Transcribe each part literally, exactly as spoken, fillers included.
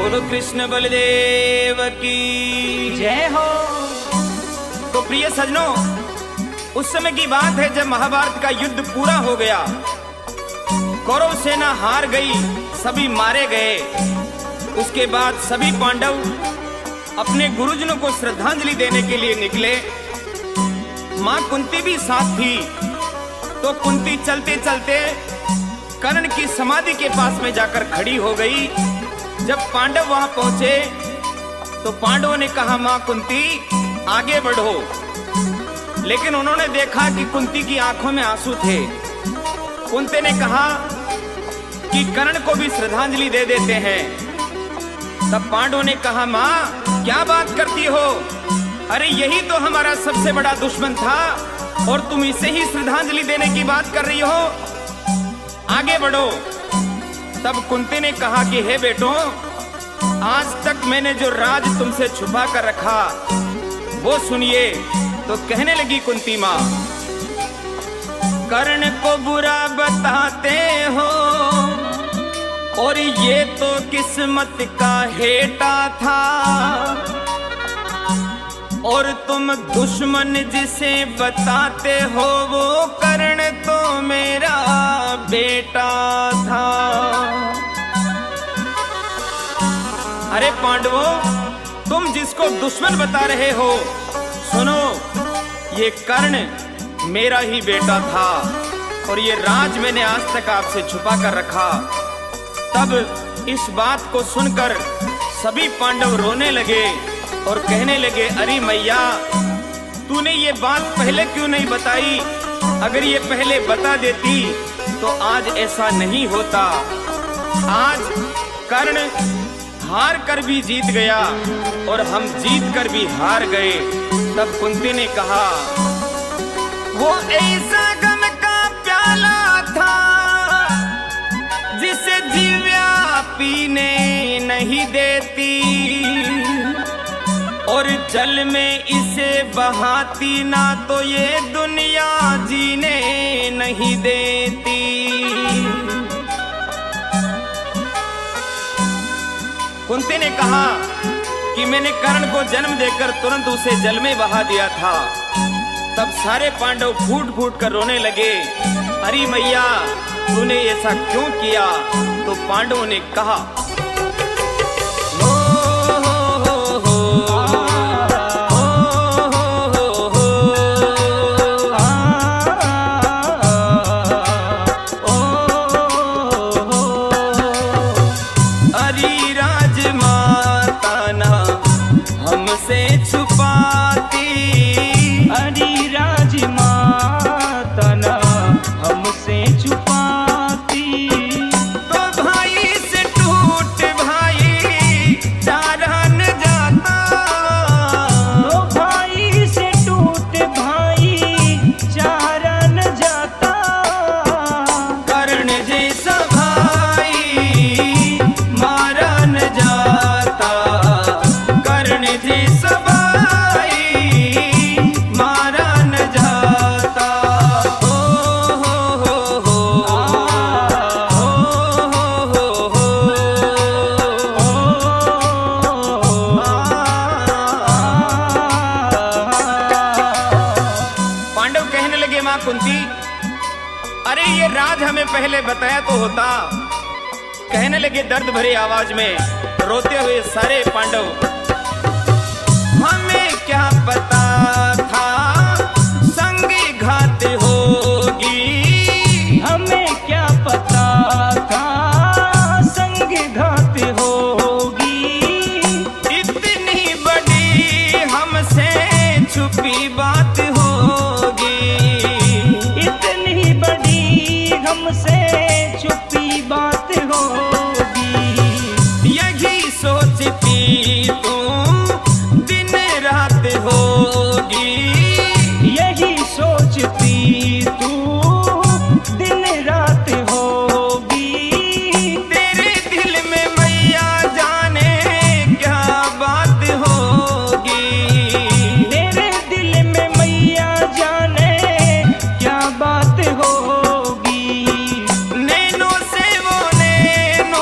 बोलो कृष्ण बलदेव की जय हो। तो प्रिय सजनों, उस समय की बात है जब महाभारत का युद्ध पूरा हो गया, कौरव सेना हार गई, सभी मारे गए। उसके बाद सभी पांडव अपने गुरुजनों को श्रद्धांजलि देने के लिए निकले। मां कुंती भी साथ थी। तो कुंती चलते चलते कर्ण की समाधि के पास में जाकर खड़ी हो गई। जब पांडव वहां पहुंचे तो पांडवों ने कहा, मां कुंती आगे बढ़ो। लेकिन उन्होंने देखा कि कुंती की आंखों में आंसू थे। कुंती ने कहा कि कर्ण को भी श्रद्धांजलि दे देते हैं। तब पांडवों ने कहा, मां क्या बात करती हो, अरे यही तो हमारा सबसे बड़ा दुश्मन था और तुम इसे ही श्रद्धांजलि देने की बात कर रही हो, आगे बढ़ो। तब कुंती ने कहा कि हे बेटों, आज तक मैंने जो राज तुमसे छुपा कर रखा वो सुनिए। तो कहने लगी कुंती मां, कर्ण को बुरा बताते हो और ये तो किस्मत का हेटा था, और तुम दुश्मन जिसे बताते हो वो कर्ण तो मेरा बेटा था। अरे पांडवों, तुम जिसको दुश्मन बता रहे हो, सुनो, ये कर्ण मेरा ही बेटा था और ये राज मैंने आज तक आपसे छुपा कर रखा। तब इस बात को सुनकर सभी पांडव रोने लगे और कहने लगे, अरे मैया, तूने ये बात पहले क्यों नहीं बताई? अगर ये पहले बता देती तो आज ऐसा नहीं होता। आज कर्ण हार कर भी जीत गया और हम जीत कर भी हार गए। तब कुंती ने कहा, वो ऐसा गम का प्याला था जिसे दिव्या पीने नहीं देती, और जल में इसे बहाती ना तो ये दुनिया जीने नहीं देती। कुंती ने कहा कि मैंने कर्ण को जन्म देकर तुरंत उसे जल में बहा दिया था। तब सारे पांडव फूट फूट कर रोने लगे, अरे मैया, तूने ऐसा क्यों किया? तो पांडवों ने कहा, कुंती, अरे ये राज हमें पहले बताया तो होता। कहने लगे दर्द भरी आवाज में, रोते हुए सारे पांडव, हमें क्या पता था संगी घात होगी, हमें क्या पता था संगी घात होगी, इतनी बड़ी हमसे छुपी बात होगी, हमसे छुपी बात होगी, यही सोचती तुम दिन रात होगी, यही सोचती तू दिन रात होगी, तेरे दिल में मैया जाने क्या बात होगी, तेरे दिल में मैया जाने क्या बात होगी, नैनो से वो नैनो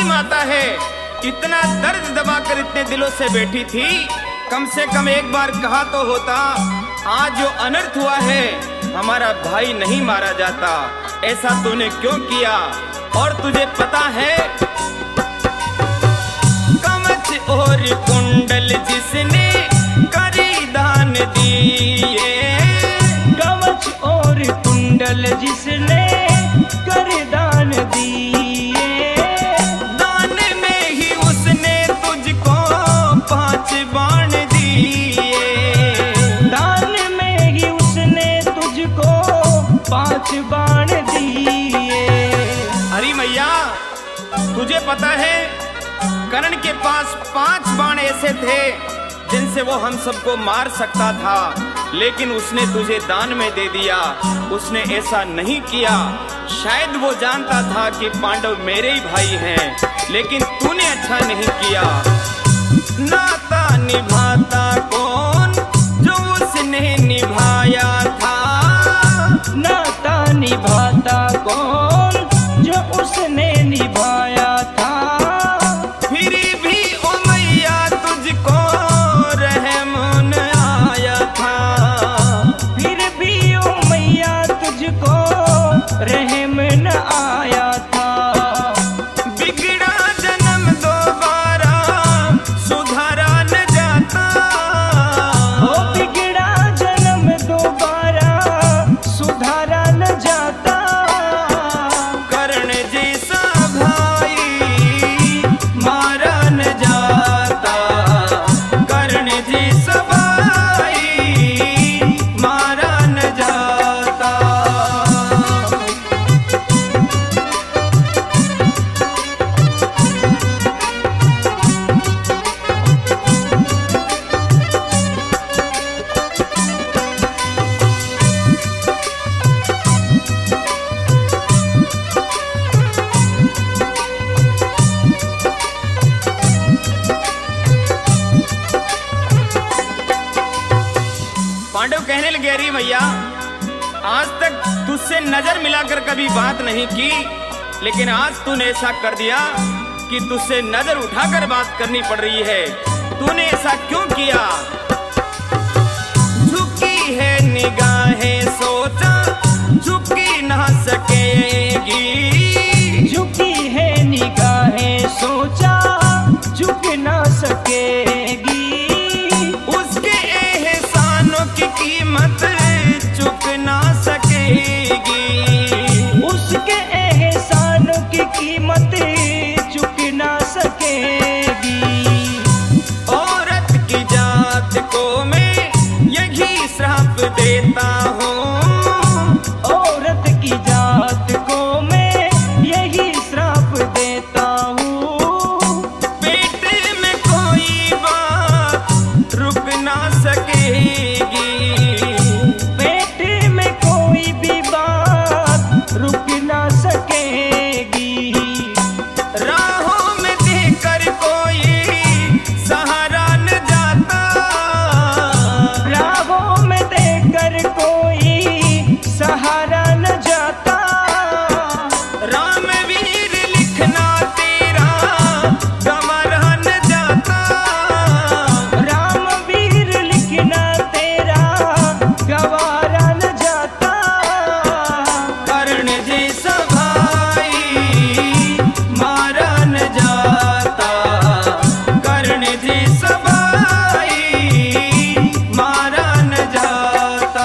मालूम आता है इतना दर्द दबाकर इतने दिलों से बैठी थी, कम से कम एक बार कहा तो होता आज जो अनर्थ हुआ है हमारा भाई नहीं मारा जाता। ऐसा तूने क्यों किया? और तुझे पता है कवच और कुंडल जिसने करी दान दिए, कवच और कुंडल जिसने कर दान दिए, दान में ही उसने तुझको पांच बाण दिए, दान में ही उसने तुझको पांच बाण दिए। अरे मैया तुझे पता है कर्ण के पास पांच बाण ऐसे थे जिनसे वो हम सबको मार सकता था, लेकिन उसने तुझे दान में दे दिया। उसने ऐसा नहीं किया, शायद वो जानता था कि पांडव मेरे ही भाई हैं, लेकिन तूने अच्छा नहीं किया। नाता निभाता कौन जो उसने निभाया था, नाता निभाता कौन जो उसने निभाया था, फिर भी ओ मैया तुझको रहम न आया था, फिर भी ओ मैया तुझको रहम न आया था। बिगड़ा जन्म दोबारा सुधारा न जाता, ओ बिगड़ा जन्म दोबारा सुधारा न जाता, कर्ण जैसा भाई मारा न जाता, कर्ण जैसा भाई मारा न जाता। पांडव कहने लगे अरे भैया आज तक तुझसे नजर मिलाकर कभी बात नहीं की, लेकिन आज तूने ऐसा कर दिया कि तुझसे नजर उठाकर बात करनी पड़ रही है। तूने ऐसा क्यों किया? झुकी है निगाहें सोचा झुकी ना सकेगी, झुकी है निगाहें सोचा झुक ना सकेगी, उसके एहसानों की कीमत चुक ना सकेगी, उसके एहसानों की कीमत चुक ना सकेगी। औरत की जात को मैं यही श्राप देता हूँ, औरत की जात को मैं यही श्राप देता हूँ, पेट में कोई बात रुक ना सकेगी, पेट में कोई भी बात रुक ना सकेगी, राहों में देखकर कोई सहारा न जाता, राहों में देखकर कोई सहारा न जाता, रामवीर लिखना तेरा गंवारा न जाता, रामवीर लिखना तेरा गवारा न जाता, कर्ण जैसा भाई मारा न जाता, कर्ण जैसा भाई मारा न जाता।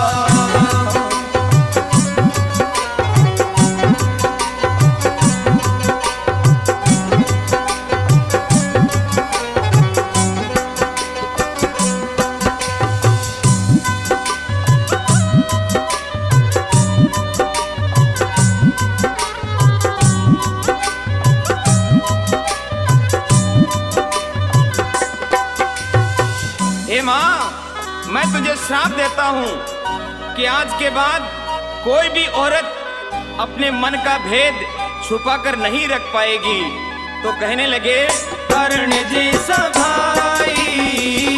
हे माँ, मैं तुझे श्राप देता हूँ कि आज के बाद कोई भी औरत अपने मन का भेद छुपाकर नहीं रख पाएगी। तो कहने लगे कर्ण जैसा भाई